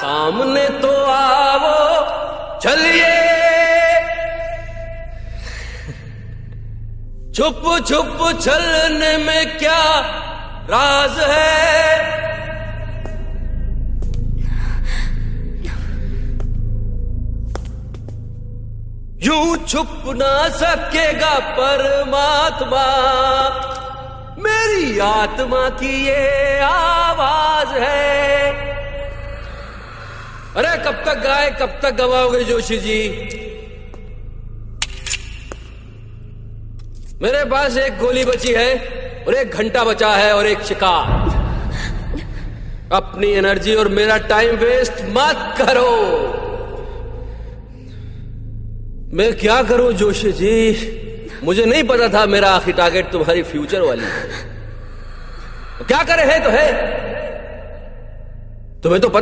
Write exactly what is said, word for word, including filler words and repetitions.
सामने तो आओ चलिए, छुप छुप चलने में क्या राज है, यूं छुप ना सकेगा परमात्मा, मेरी आत्मा की ये आवाज है। अरे कब तक गाए, कब तक गवाओगे जोशी जी? मेरे पास एक गोली बची है और एक घंटा बचा है और एक शिकार। अपनी एनर्जी और मेरा टाइम वेस्ट मत करो। मैं क्या करूं जोशी जी? मुझे नहीं पता था मेरा आखिरी टारगेट तुम्हारी फ्यूचर वाली है। क्या करे है तो है, तुम्हें तो पता